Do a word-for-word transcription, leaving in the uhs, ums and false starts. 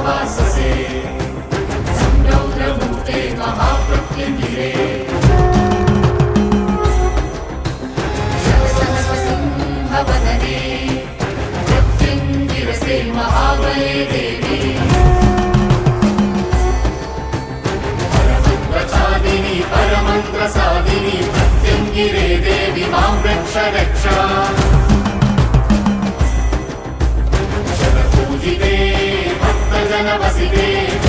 वाससे संरौद्रमूर्ते महाप्रत्यङ्गिरे शतसहस्रसिंहवदने प्रत्यङ्गिरसे महाबले देवी परमन्त्रचादिनी परमन्त्रसादिनी प्रत्यङ्गिरे देवी मां रक्ष रक्ष शतपूजिते भक्तजनवसिते